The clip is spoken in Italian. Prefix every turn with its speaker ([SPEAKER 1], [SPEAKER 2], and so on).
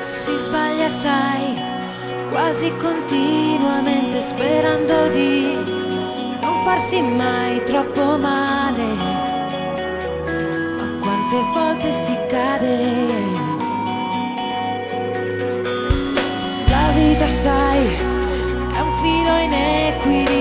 [SPEAKER 1] Si sbaglia, sai, quasi continuamente sperando di non farsi mai troppo male. Ma quante volte si cade. La vita, sai, è un filo in equilibrio